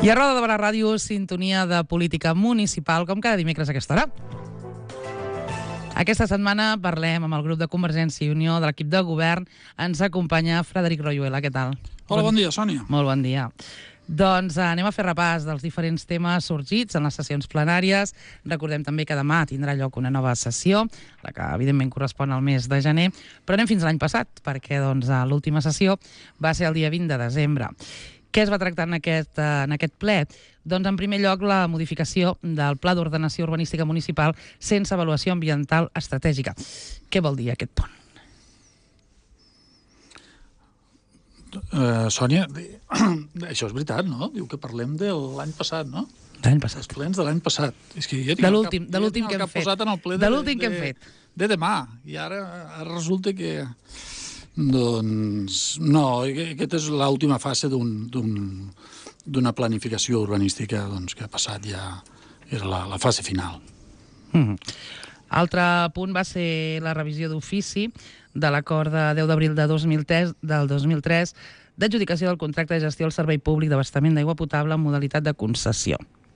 I a Roda de Barà Ràdio, sintonia de política municipal, com cada dimecres a aquesta hora. Aquesta setmana parlem amb el grup de Convergència i Unió de l'equip de govern. Ens acompanya Frederic Royuela. Què tal? Hola, bon dia, Sònia. Molt bon dia. Doncs anem a fer repàs dels diferents temes sorgits en les sessions plenàries. Recordem també que demà tindrà lloc una nova sessió, la que evidentment correspon al mes de gener, però anem fins l'any passat, perquè l'última sessió va ser el dia 20 de desembre. Què es va tractar en aquest ple? Doncs, en primer lloc, la modificació del Pla d'Ordenació Urbanística Municipal sense avaluació ambiental estratègica. Què vol dir aquest punt? Sònia, això és veritat, no? Diu que parlem de l'any passat, no? L'any passat. Els plens de l'any passat. És que de l'últim que hem fet. De l'últim que hem fet. De demà. I ara resulta que... Doncs no, aquesta és l'última fase d'una planificació urbanística que ha passat ja, era la fase final. Altre punt va ser la revisió d'ofici de l'acord de 10 d'abril del 2003 d'adjudicació del contracte de gestió al servei públic d'abastament d'aigua potable en modalitat de concessió.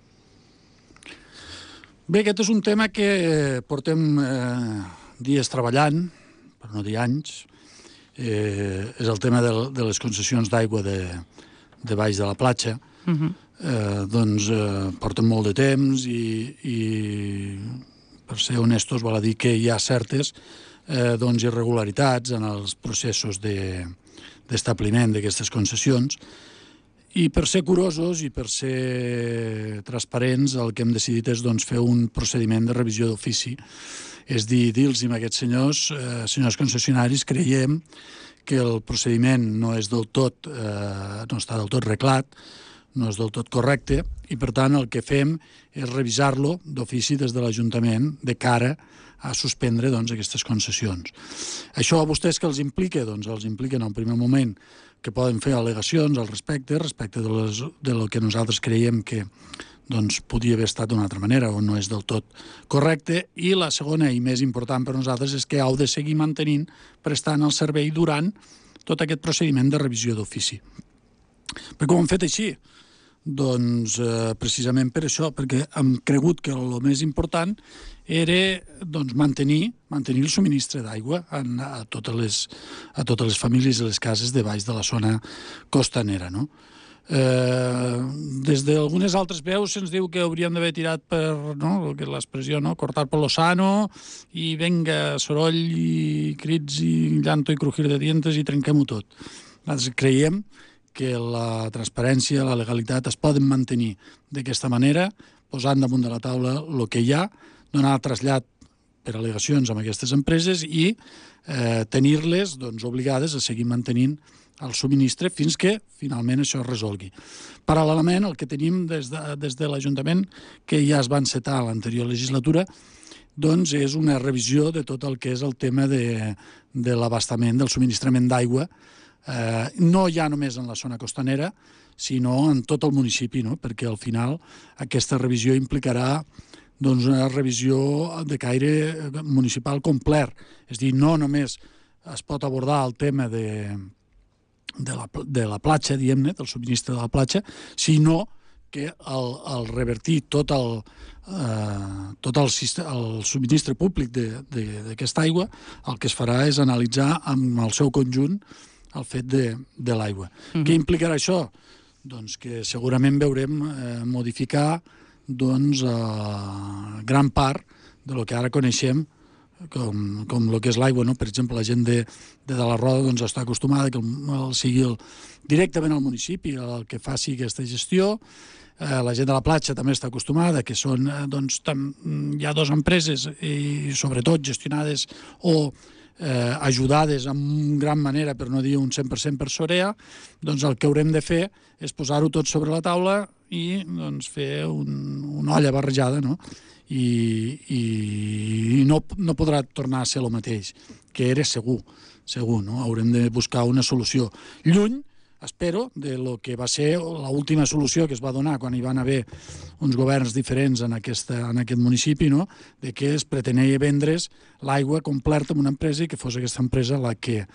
Bé, aquest és un tema que portem dies treballant, per no dir anys. És el tema de les concessions d'aigua de baix de la platja. Doncs porten molt de temps i per ser honestos val a dir que hi ha certes irregularitats en els processos d'establiment d'aquestes concessions, i per ser curosos i per ser transparents el que hem decidit és fer un procediment de revisió d'ofici. És dir-los a aquests senyors concessionaris, creiem que el procediment no està del tot reglat, no és del tot correcte, i per tant el que fem és revisar-lo d'ofici des de l'Ajuntament de cara a suspendre aquestes concessions. Això a vostès què els implica? Doncs els implica en un primer moment que poden fer al·legacions al respecte del que nosaltres creiem que podia haver estat d'una altra manera o no és del tot correcte, i la segona i més important per nosaltres és que heu de seguir mantenint, prestant el servei durant tot aquest procediment de revisió d'ofici. Per què ho hem fet així? Doncs precisament per això, perquè hem cregut que el més important era mantenir el subministre d'aigua a totes les famílies i les cases de baix de la zona costanera, no? Des d'algunes altres veus se'ns diu que hauríem d'haver tirat per l'expressió, cortar per lo sano, i venga, soroll i crits i llanto i crujir de dientes i trenquem-ho tot. Nosaltres creiem que la transparència, la legalitat es poden mantenir d'aquesta manera, posant damunt de la taula el que hi ha, donar trasllat per al·legacions amb aquestes empreses i tenir-les obligades a seguir mantenint el subministre fins que finalment això es resolgui. Paral·lelament, el que tenim des de l'Ajuntament, que ja es va encetar a l'anterior legislatura, és una revisió de tot el que és el tema de l'abastament, del subministrament d'aigua, no ja només en la zona costanera, sinó en tot el municipi, perquè al final aquesta revisió implicarà una revisió de caire municipal complet. És a dir, no només es pot abordar el tema de la platja, diguem-ne, del subministre de la platja, sinó que al revertir tot el subministre públic d'aquesta aigua, el que es farà és analitzar amb el seu conjunt el fet de l'aigua. Què implicarà això? Doncs que segurament veurem modificar gran part del que ara coneixem com el que és l'aigua. Per exemple, la gent de la Roda està acostumada que sigui directament al municipi el que faci aquesta gestió. La gent de la platja també està acostumada, que són, hi ha dues empreses i sobretot gestionades o ajudades en gran manera, per no dir un 100% per Sorea. El que haurem de fer és posar-ho tot sobre la taula i fer una olla barrejada, i no podrà tornar a ser el mateix, que era segur, no? Haurem de buscar una solució lluny, espero, de lo que va ser l'última solució que es va donar quan hi van haver uns governs diferents en aquest municipi, de que es pretenia vendre's l'aigua completa amb una empresa i que fos aquesta empresa la que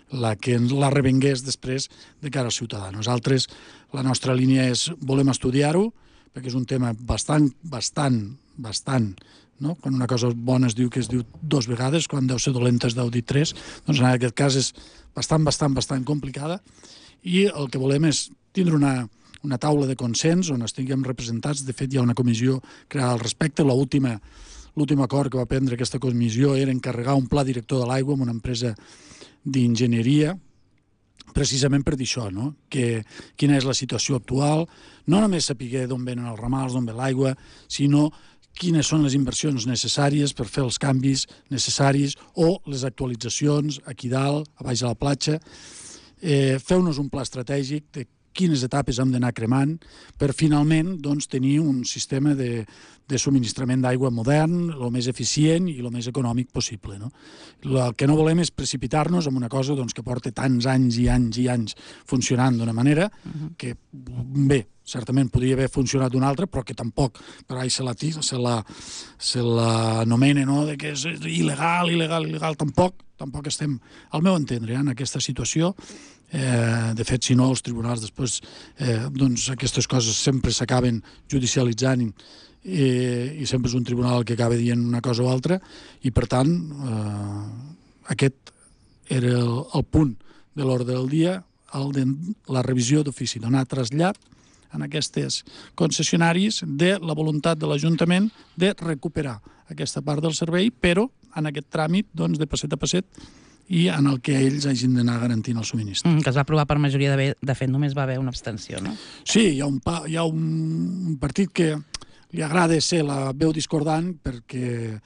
la que la revengués després de cara al ciutadà. Nosaltres, la nostra línia és volem estudiar-ho, perquè és un tema bastant, no? Quan una cosa bona es diu 2 vegades, quan deu ser dolenta es deu dir 3, doncs en aquest cas és bastant complicada, i el que volem és tindre una taula de consens on estiguem representats. De fet, hi ha una comissió creada al respecte. L'últim acord que va prendre aquesta comissió era encarregar un pla director de l'aigua amb una empresa d'enginyeria, precisament per dir això, no? Quina és la situació actual, no només saber d'on venen els ramals, d'on ve l'aigua, sinó quines són les inversions necessàries per fer els canvis necessaris o les actualitzacions aquí dalt, a baix de la platja. Feu-nos un pla estratègic de quines etapes hem d'anar cremant per finalment tenir un sistema de subministrament d'aigua modern, el més eficient i el més econòmic possible. El que no volem és precipitar-nos en una cosa que porta tants anys i anys i anys funcionant d'una manera que, bé, certament podria haver funcionat d'una altra, però que tampoc per ahí se l'anomena, no?, que és il·legal, tampoc estem, al meu entendre, en aquesta situació. De fet, si no, els tribunals després, aquestes coses sempre s'acaben judicialitzant i sempre és un tribunal que acaba dient una cosa o altra, i per tant aquest era el punt de l'ordre del dia, el de la revisió d'ofici, donar trasllat en aquestes concessionaris de la voluntat de l'Ajuntament de recuperar aquesta part del servei, però en aquest tràmit de passet a passet i en el que ells hagin d'anar garantint el subministrament. Que es va aprovar per majoria, de fet només va haver una abstenció, no? Sí, hi ha un partit que li agrada ser la veu discordant perquè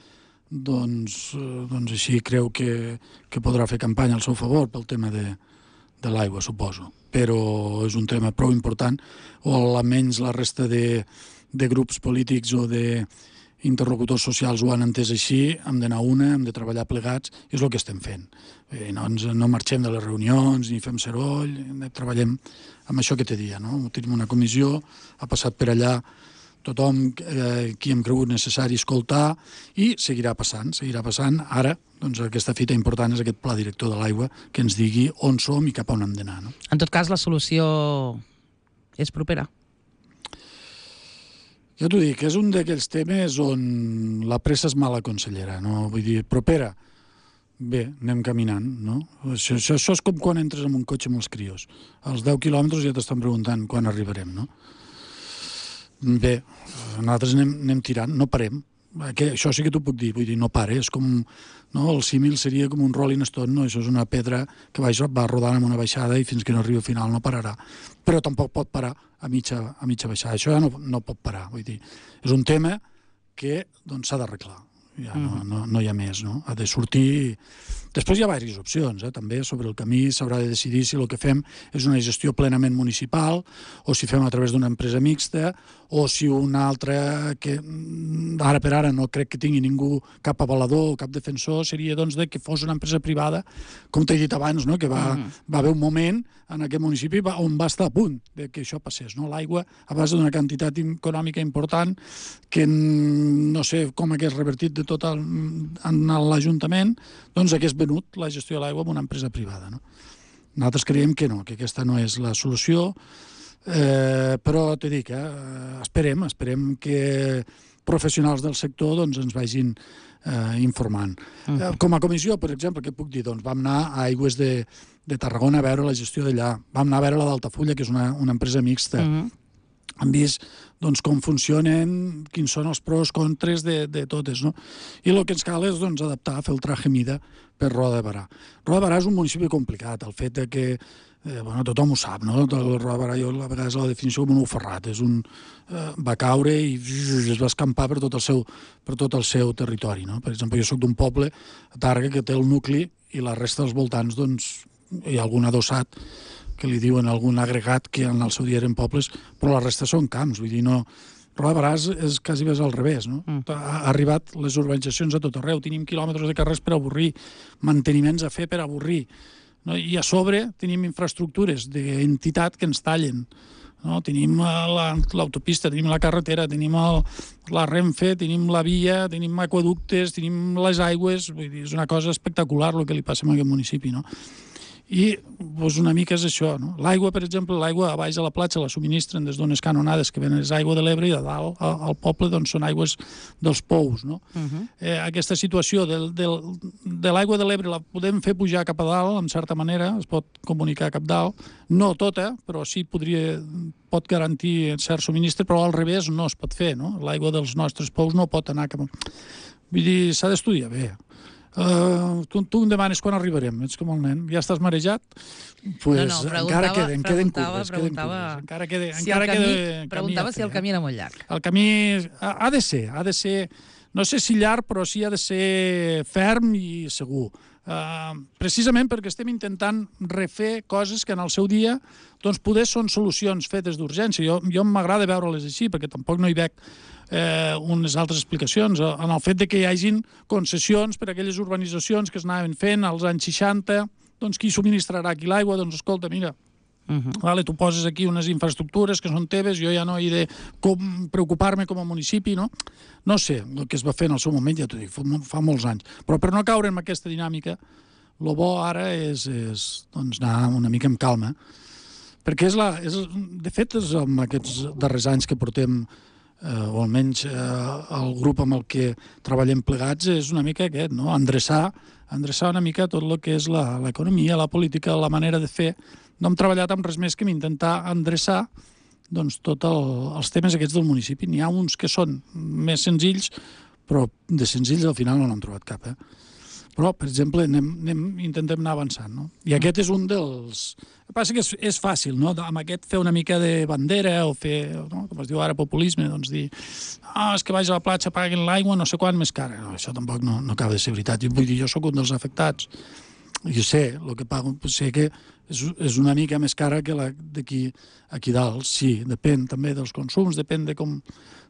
així creu que podrà fer campanya al seu favor pel tema de l'aigua, suposo. Però és un tema prou important, o almenys la resta de grups polítics o d'interlocutors socials ho han entès així. Hem d'anar hem de treballar plegats, i és el que estem fent. No marxem de les reunions ni fem soroll, treballem amb això que te dia, no? Tenim una comissió, ha passat per allà tothom qui hem cregut necessari escoltar, i seguirà passant. Ara, aquesta fita important és aquest pla director de l'aigua que ens digui on som i cap on hem d'anar. En tot cas, la solució és propera? Jo t'ho dic, és un d'aquells temes on la pressa és mala consellera, no? Vull dir, propera. Bé, anem caminant, no? Això és com quan entres en un cotxe amb els crios. Als 10 quilòmetres ja t'estan preguntant quan arribarem, no? Bé, nosaltres anem tirant, no parem. Això sí que t'ho puc dir, vull dir, no pare. És com, el símil seria com un Rolling Stone, no? Això és una pedra que va rodant amb una baixada i fins que no arriba al final no pararà. Però tampoc pot parar a mitja baixada. Això ja no pot parar, vull dir. És un tema que s'ha d'arreglar. Ja no hi ha més, no? Ha de sortir. Després hi ha diverses opcions, també. Sobre el camí s'haurà de decidir si el que fem és una gestió plenament municipal o si fem a través d'una empresa mixta o si una altra que ara per ara no crec que tingui ningú, cap avalador o cap defensor, seria que fos una empresa privada, com t'he dit abans, que va haver un moment en aquest municipi on va estar a punt que això passés. L'aigua, a base d'una quantitat econòmica important que no sé com hagués revertit de tot en l'Ajuntament, hagués venut la gestió de l'aigua a una empresa privada. Nosaltres creiem que no, que aquesta no és la solució, però t'he dit que esperem que professionals del sector ens vagin informant. Com a comissió, per exemple, què puc dir? Vam anar a Aigües de Tarragona a veure la gestió d'allà, vam anar a veure la d'Altafulla, que és una empresa mixta. Hem vist com funcionen, quins són els pros, contres de totes, no? I el que ens cal és adaptar, fer el traje mida per Roda de Barà. Roda de Barà és un municipi complicat, el fet que tothom ho sap, no? El Roda de Barà, jo a vegades la definició com un uferrat, va caure i es va escampar per tot el seu territori, no? Per exemple, jo soc d'un poble, a Tàrrega, que té el nucli i la resta dels voltants, hi ha algun adossat que li diuen algun agregat que en el seu dia eren pobles, però la resta són camps, vull dir, no. Roda de Barà és quasi bé al revés, no? Ha arribat les urbanitzacions a tot arreu, tenim quilòmetres de carrers per avorrir, manteniments a fer per avorrir, i a sobre tenim infraestructures d'entitat que ens tallen, no? Tenim l'autopista, tenim la carretera, tenim la Renfe, tenim la via, tenim aqueductes, tenim les aigües, vull dir, és una cosa espectacular el que li passa a aquest municipi, no? I doncs una mica és això, no? L'aigua, per exemple, l'aigua a baix a la platja la subministren des d'unes canonades que venen és aigua de l'Ebre i a dalt al poble doncs són aigües dels pous, no? Aquesta situació de l'aigua de l'Ebre la podem fer pujar cap a dalt, en certa manera, es pot comunicar cap dalt, no tota, però sí pot garantir cert subministre, però al revés no es pot fer, no? L'aigua dels nostres pous no pot anar cap a... Vull dir, s'ha d'estudiar bé. Tu em demanes quan arribarem, ets com el nen, ja estàs marejat? Pues encara queden curves. Preguntava si el camí era molt llarg. El camí ha de ser, no sé si llarg, però sí ha de ser ferm i segur. Precisament perquè estem intentant refer coses que en el seu dia doncs poder són solucions fetes d'urgència. Jo m'agrada veure-les així, perquè tampoc no hi veig unes altres explicacions en el fet de que hi hagin concessions per a aquelles urbanitzacions que es anaven fent als anys 60, doncs qui subministrarà aquí l'aigua? Doncs escolta, mira, vale, tu poses aquí unes infraestructures que són teves, jo ja no he de preocupar-me com a municipi, no? No sé, el que es va fer en el seu moment, ja t'ho dic, fa molts anys. Però per no caure en aquesta dinàmica, el bo ara és doncs, anar una mica amb calma, perquè de fet, és amb aquests darrers anys que portem o almenys el grup amb el que treballem plegats és una mica aquest, no? Endreçar una mica tot el que és l'economia, la política, la manera de fer. No hem treballat amb res més que intentar endreçar doncs, tots els temes aquests del municipi. N'hi ha uns que són més senzills, però de senzills al final no n'hem trobat cap. Però, per exemple, intentem anar avançant, no? I aquest és un dels... El que passa que és fàcil, no? Amb aquest fer una mica de bandera o fer, no? Com es diu ara, populisme, doncs dir és que vaig a la platja, paguen l'aigua no sé quant més cara. No, això tampoc no acaba de ser veritat. Vull dir, jo sóc un dels afectats. Jo sé, el que pago, sé que és una mica més cara que la d'aquí dalt. Sí, depèn també dels consums, depèn de com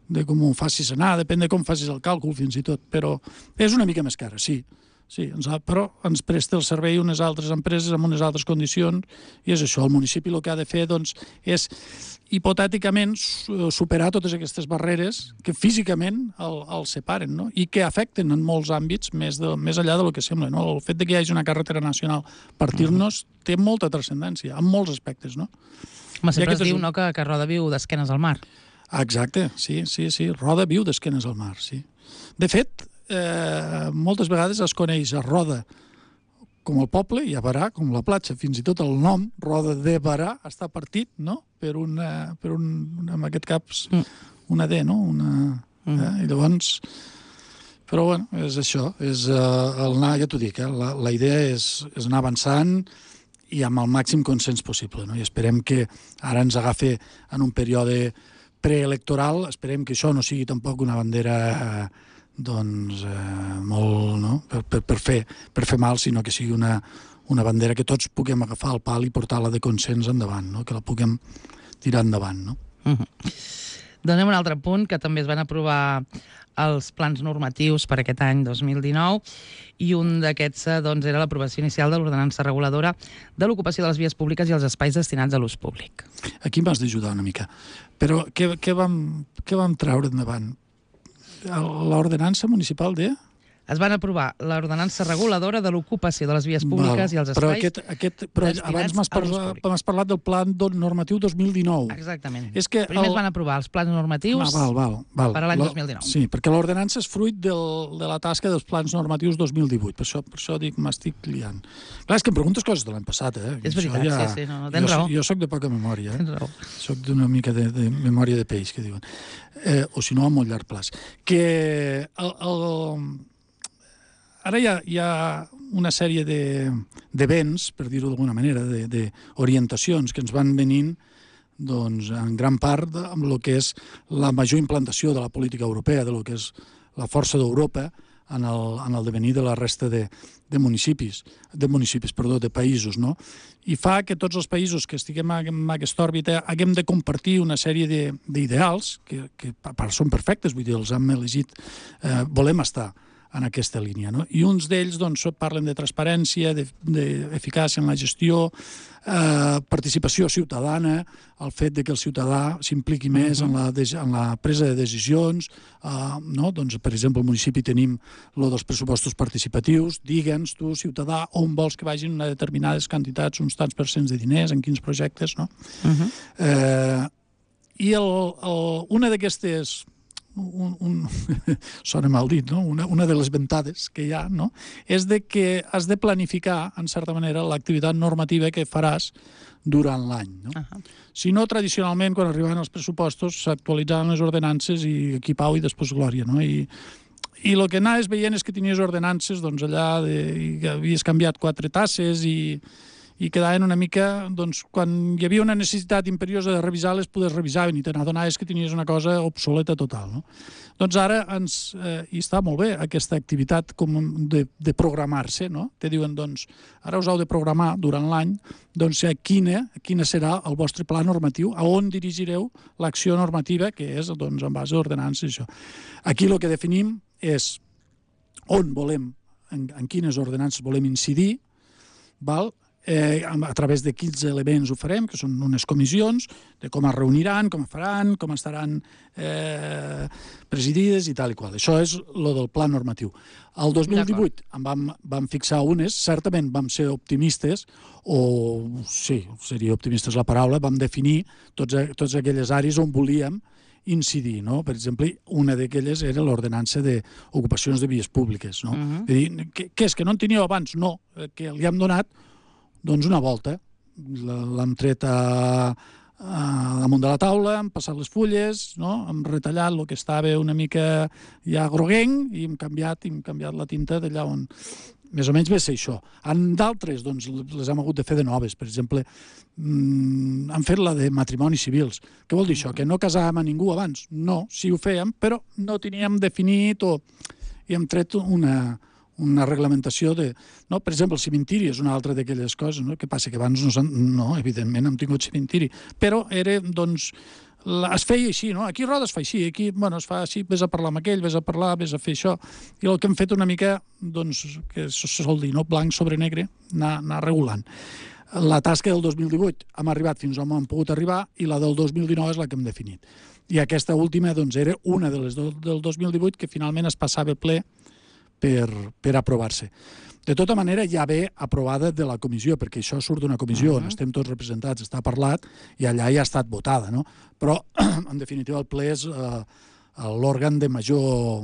ho facis anar, depèn de com facis el càlcul fins i tot, però és una mica més cara, sí. Sí, però ens presta el servei unes altres empreses amb unes altres condicions i és això, el municipi el que ha de fer doncs, és hipotèticament superar totes aquestes barreres que físicament el separen, no? I que afecten en molts àmbits més enllà del que sembla. No? El fet de que hi hagi una carretera nacional partir-nos té molta transcendència en molts aspectes. No? Home, sempre es diu no, que Roda viu d'esquenes al mar. Exacte, sí. Roda viu d'esquenes al mar, sí. De fet, moltes vegades es coneix a Roda com el poble i a Berà com la platja. Fins i tot el nom, Roda de Berà, està partit, no? per un en aquest cas, una D, no? I llavors... Però, bueno, és això. És anar, ja t'ho dic, la idea és anar avançant i amb el màxim consens possible, no? I esperem que ara ens agafi en un període preelectoral, esperem que això no sigui tampoc una bandera... doncs molt, no? per fer mal, sinó que sigui una bandera que tots puguem agafar el pal i portar-la de consens endavant, no? Que la puguem tirar endavant, no? Doncs anem a un altre punt, que també es van aprovar els plans normatius per aquest any 2019 i un d'aquests doncs, era l'aprovació inicial de l'ordenança reguladora de l'ocupació de les vies públiques i els espais destinats a l'ús públic. Aquí m'has d'ajudar una mica. Però què vam treure endavant? L'ordenança municipal de... Es van aprovar l'ordenança reguladora de l'ocupació de les vies públiques i els espais però abans m'has parlat del Pla Normatiu 2019. Exactament. Primer es van aprovar els plans normatius per a l'any 2019. Sí, perquè l'ordenança és fruit de la tasca dels plans normatius 2018. Per això dic, m'estic liant. Clar, és que em preguntes coses de l'any passat, És veritat, sí, tens raó. Jo soc de poca memòria, Tens raó. Soc d'una mica de memòria de peix, que diuen. O si no, a molt llarg plaç. Que ara hi ha una sèrie d'events, per dir-ho d'alguna manera, d'orientacions que ens van venint doncs, en gran part amb el que és la major implantació de la política europea, de lo que és la força d'Europa en el devenir de la resta de països, no? I fa que tots els països que estiguem en aquesta òrbita haguem de compartir una sèrie d'ideals que són perfectes, vull dir, els hem elegit, volem estar en aquesta línia, no? I uns d'ells doncs, parlen de transparència, d'eficàcia en la gestió, participació ciutadana, el fet de que el ciutadà s'impliqui més en la presa de decisions, no? Doncs, per exemple, al municipi tenim lo dels pressupostos participatius, digue'ns tu, ciutadà, on vols que vagin una determinades quantitats, uns tants % de diners, en quins projectes, no? I una d'aquestes, sona mal dit, no? Una de les ventades que hi ha, no? És de que has de planificar, en certa manera, l'activitat normativa que faràs durant l'any, no? Si no, tradicionalment, quan arribaven els pressupostos, s'actualitzaven les ordenances i aquí pau i després glòria, no? I el que anaves veient és que tenies ordenances, doncs allà, i havies canviat 4 tasses i quedaven una mica, doncs, quan hi havia una necessitat imperiosa de revisar-les, podes revisaven i te n'adonaves que tenies una cosa obsoleta total, no? Doncs ara i està molt bé aquesta activitat com de programar-se, no? Te diuen, doncs, ara us heu de programar durant l'any, doncs, quina serà el vostre pla normatiu, a on dirigireu l'acció normativa, que és, doncs, en base a ordenances i això. Aquí el que definim és on volem, en quines ordenances volem incidir, val?, a través de quins elements ho farem, que són unes comissions, de com es reuniran, com faran, com estaran presidides i tal i qual. Això és el del pla normatiu. El 2018 vam fixar unes, certament vam ser optimistes, o sí, seria optimistes la paraula, vam definir totes aquelles àrees on volíem incidir, no? Per exemple, una d'aquelles era l'ordenança d'ocupacions de vies públiques, no? És a dir, què és, que no en teníeu abans? No, que li hem donat doncs una volta. L'hem tret damunt de la taula, hem passat les fulles, no? Hem retallat el que estava una mica ja groguenc i hem canviat la tinta d'allà on... Més o menys ve ser això. En d'altres, doncs, les hem hagut de fer de noves. Per exemple, han fet la de matrimonis civils. Què vol dir això? Que no casàvem a ningú abans? No, sí ho fèiem, però no teníem definit i hem tret una reglamentació de... No? Per exemple, el cementiri és una altra d'aquelles coses, no? Que passa que abans no, evidentment hem tingut cementiri, però era, doncs, es feia així, no? Aquí a Roda es fa així, aquí, bueno, es fa així, vés a parlar amb aquell, vés a fer això, i el que hem fet una mica, doncs, que se sol dir, no? Blanc sobre negre, anar regulant. La tasca del 2018 hem arribat fins on hem pogut arribar i la del 2019 és la que hem definit. I aquesta última, doncs, era una de les del 2018 que finalment es passava ple per aprovar-se. De tota manera, ja ve aprovada de la comissió, perquè això surt d'una comissió on estem tots representats, està parlat, i allà ja ha estat votada, no? Però, en definitiva, el ple és l'òrgan de major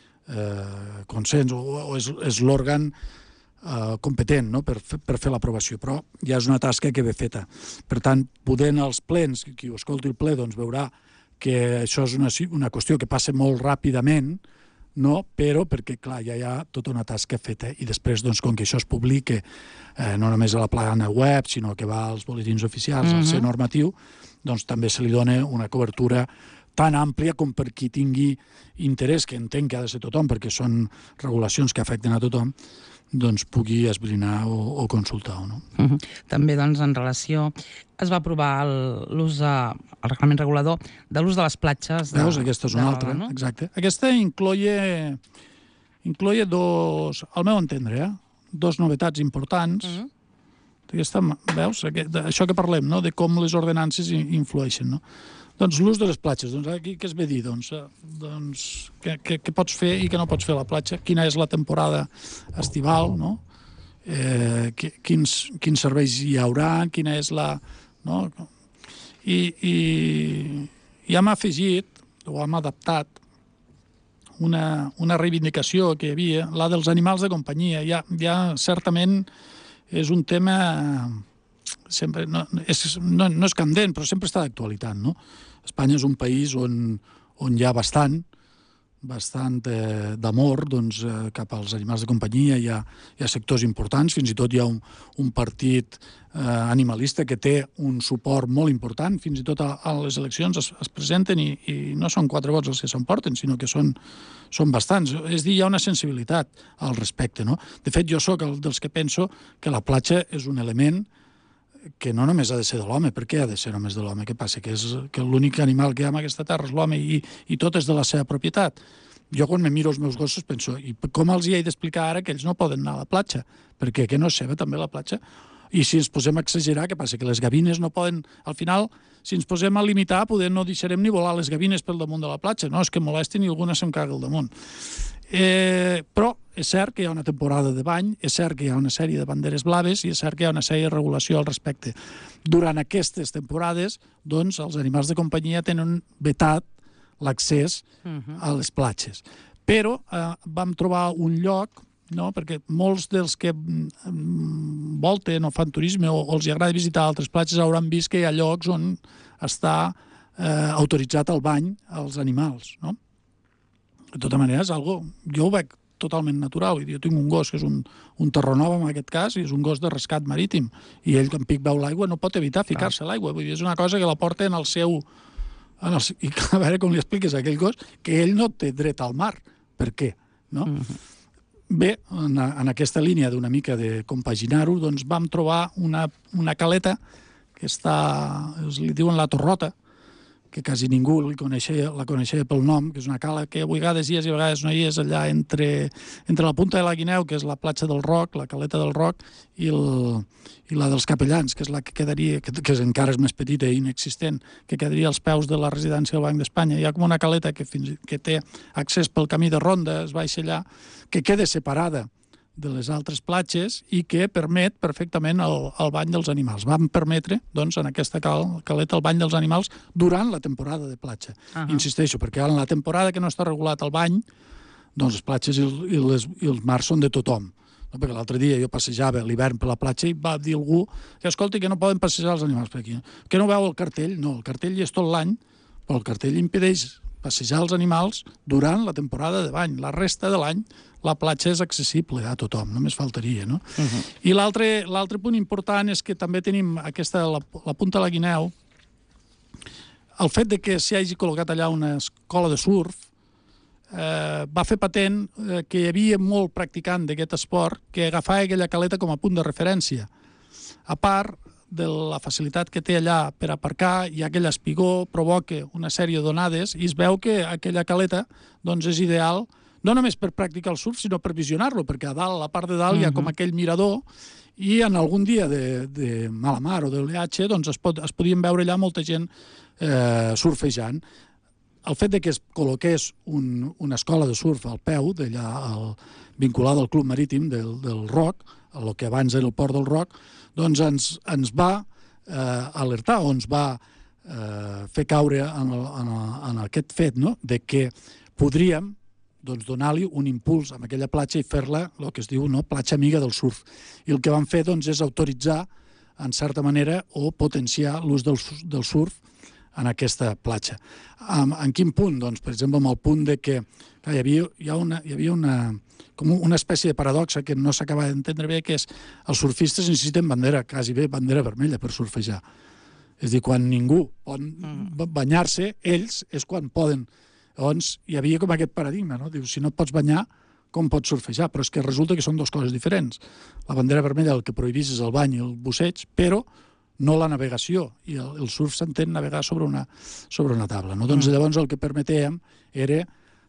consens, o és l'òrgan competent, no? Per fer l'aprovació, però ja és una tasca que ve feta. Per tant, podent els plens, qui ho escolti el ple, doncs veurà que això és una qüestió que passa molt ràpidament, no, però perquè, clar, ja hi ha tota una tasca feta i després, doncs, com que això es publica no només a la plana web, sinó que va als boletins oficials, al ser normatiu, doncs també se li dona una cobertura tan àmplia com per qui tingui interès, que entenc que ha de ser tothom, perquè són regulacions que afecten a tothom, doncs pugui esbrinar o consultar-ho, no? També, doncs, en relació... Es va aprovar el reglament regulador de l'ús de les platges. Veus? Aquesta és una altra, exacte. Aquesta incloia dos, al meu entendre, dos novetats importants. Aquesta, veus? Això que parlem, no? De com les ordenances influeixen, no? Doncs l'ús de les platges. Doncs aquí què es ve dir? Doncs què pots fer i què no pots fer a la platja? Quina és la temporada estival, no? Quins serveis hi haurà? Quina és la... No? I ja hem afegit, o hem adaptat, una reivindicació que hi havia, la dels animals de companyia. Ja certament és un tema... sempre no és candent, però sempre està d'actualitat, no? Espanya és un país on hi ha bastant d'amor cap als animals de companyia, hi ha sectors importants, fins i tot hi ha un partit animalista que té un suport molt important, fins i tot a les eleccions es presenten i no són 4 vots els que s'emporten, sinó que són bastants. És dir, hi ha una sensibilitat al respecte, no? De fet, jo sóc dels que penso que la platja és un element que no només ha de ser de l'home. Per què ha de ser només de l'home? Què passa? Que l'únic animal que hi ha en aquesta terra és l'home i tot és de la seva propietat? Jo quan me miro els meus gossos penso, i com els hi he d'explicar ara que ells no poden anar a la platja? Perquè que no és seva també la platja? I si ens posem a exagerar, què passa? Que les gavines no poden... Al final, si ens posem a limitar, poder no deixarem ni volar les gavines pel damunt de la platja. No, és que molestin i alguna se'm caga al damunt. Però és cert que hi ha una temporada de bany, és cert que hi ha una sèrie de banderes blaves i és cert que hi ha una sèrie de regulació al respecte. Durant aquestes temporades, doncs, els animals de companyia tenen vetat l'accés a les platges. Però vam trobar un lloc, no? Perquè molts dels que volten o fan turisme o els agrada visitar altres platges hauran vist que hi ha llocs on està autoritzat el bany als animals, no? De tota manera, és algo... Jo ho veig totalment natural. Jo tinc un gos que és un terronova, en aquest cas, i és un gos de rescat marítim. I ell, quan pic veu l'aigua, no pot evitar ficar-se a l'aigua. Vull dir, és una cosa que la porta en el seu... I a veure com li expliques a aquell gos que ell no té dret al mar. Per què? No? Bé, en aquesta línia d'una mica de compaginar-ho, doncs vam trobar una caleta que està... li diuen la Torrota, que quasi ningú la coneixia pel nom, que és una cala que a vegades hi és i a vegades no hi és, allà entre la punta de la Guineu, que és la platja del Roc, la caleta del Roc, i la dels Capellans, que és la que quedaria, que encara és més petita i inexistent, que quedaria als peus de la residència del Banc d'Espanya. Hi ha com una caleta que té accés pel camí de ronda, es baixa allà, que queda separada de les altres platges i que permet perfectament el bany dels animals. Vam permetre, doncs, en aquesta caleta el bany dels animals durant la temporada de platja. Insisteixo, perquè en la temporada que no està regulat el bany, doncs les platges i els mars són de tothom. No? Perquè l'altre dia jo passejava l'hivern per la platja i va dir algú que, escolti, que no poden passejar els animals per aquí. Que no veu el cartell? No, el cartell hi és tot l'any, però el cartell impedeix passejar els animals durant la temporada de bany. La resta de l'any la platja és accessible a tothom, només faltaria, no? I l'altre punt important és que també tenim la punta de la Guineu, el fet de que s'hi hagi col·locat allà una escola de surf va fer patent que hi havia molt practicant d'aquest esport que agafava aquella caleta com a punt de referència. A part de la facilitat que té allà per aparcar, hi ha aquell espigó, provoca una sèrie d'onades i es veu que aquella caleta doncs, és ideal no només per practicar el surf, sinó per visionar-lo, perquè a dalt, a la part de dalt, hi ha com aquell mirador i en algun dia de mala mar o d'oleatge doncs es podien veure allà molta gent surfejant. El fet de que es col·loqués una escola de surf al peu, d'allà vinculada al Club Marítim del Roc, el que abans era el Port del Roc, doncs ens va alertar o ens va fer caure en aquest fet, no? De que podríem donar-li un impuls a aquella platja i fer-la, el que es diu, platja amiga del surf. I el que van fer és autoritzar, en certa manera, o potenciar l'ús del surf en aquesta platja. En quin punt? Doncs, per exemple, en el punt de que hi havia una espècie de paradoxa que no s'acaba d'entendre bé, que és els surfistes necessiten quasi bé bandera vermella per surfejar. És a dir, quan ningú pot banyar-se, ells és quan poden. Llavors, hi havia com aquest paradigma, no? Diu, si no et pots banyar, com pots surfejar? Però és que resulta que són dues coses diferents. La bandera vermella el que prohibís és el bany i el busseig, però no la navegació. I el surf s'entén navegar sobre una taula. No? Doncs llavors el que permetíem era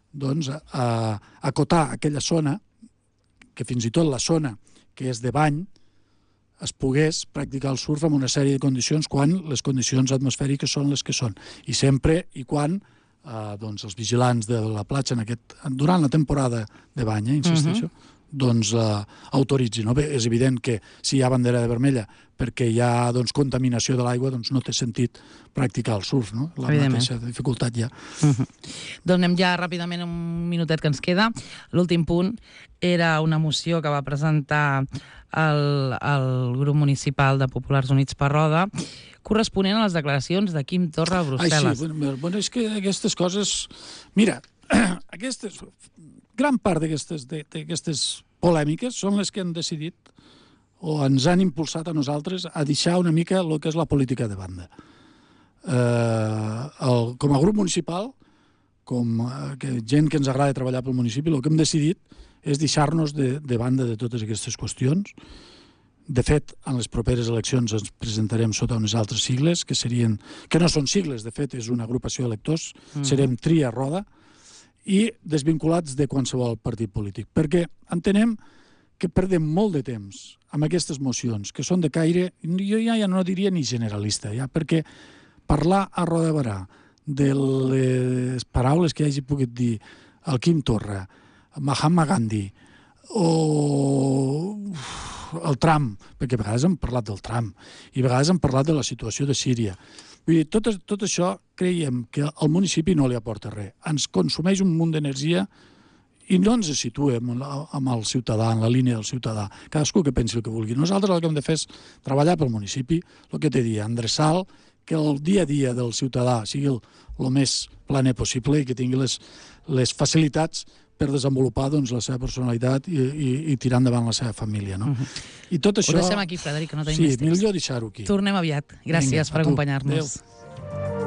acotar aquella zona, que fins i tot la zona que és de bany, es pogués practicar el surf amb una sèrie de condicions quan les condicions atmosfèriques són les que són. I sempre i quan els vigilants de la platja durant la temporada de bany, insisteixo, autoritzi. No? Bé, és evident que si hi ha bandera de vermella perquè hi ha contaminació de l'aigua, no té sentit practicar el surf. No? La mateixa dificultat hi ha. Doncs anem ja ràpidament un minutet que ens queda. L'últim punt era una moció que va presentar el grup municipal de Populars Units per Roda, corresponent a les declaracions de Quim Torra a Brussel·les. Bueno, és que aquestes coses... Mira, gran part d'aquestes polèmiques són les que han decidit o ens han impulsat a nosaltres a deixar una mica el que és la política de banda. Com a grup municipal, com gent que ens agrada treballar pel municipi, el que hem decidit és deixar-nos de banda de totes aquestes qüestions. De fet, en les properes eleccions ens presentarem sota unes altres sigles, que no són sigles, de fet, és una agrupació d'electors, serem Tria Roda, i desvinculats de qualsevol partit polític, perquè entenem que perdem molt de temps amb aquestes mocions, que són de caire, jo ja no diria ni generalista, perquè parlar a roda de barà de les paraules que hagi pogut dir el Quim Torra, Mahatma Gandhi o el Trump, perquè a vegades hem parlat del Trump i a vegades hem parlat de la situació de Síria. Vull dir, tot això creiem que al municipi no li aporta res. Ens consumeix un munt d'energia i no ens situem amb el ciutadà, en la línia del ciutadà. Cadascú que pensi el que vulgui. Nosaltres el que hem de fer és treballar pel municipi, el que t'he dit, endreçar, que el dia a dia del ciutadà sigui el més planer possible i que tingui les facilitats per desenvolupar la seva personalitat i tirar endavant la seva família. I tot això... Ho deixem aquí, Frederic, que no tenim més temps. Sí, millor deixar-ho aquí. Tornem aviat. Gràcies per acompanyar-nos.